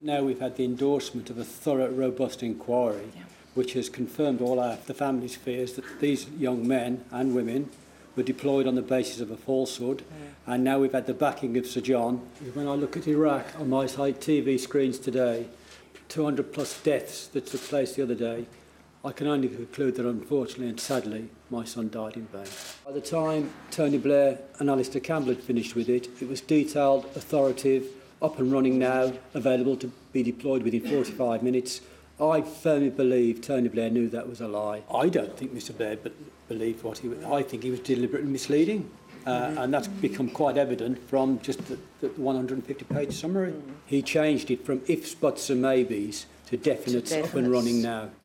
Now we've had the endorsement of a thorough, robust inquiry, which has confirmed all the family's fears that these young men and women were deployed on the basis of a falsehood. And now we've had the backing of Sir John. When I look at Iraq on my TV screens today, 200 plus deaths that took place the other day, I can only conclude that unfortunately and sadly my son died in vain. By the time Tony Blair and Alistair Campbell had finished with it, it was detailed, authoritative, up and running now, available to be deployed within 45 minutes. I firmly believe Tony Blair knew that was a lie. I don't think Mr Blair believed what I think he was deliberately misleading. And that's become quite evident from just the 150-page summary. He changed it from ifs, buts and maybes to definites up and running now.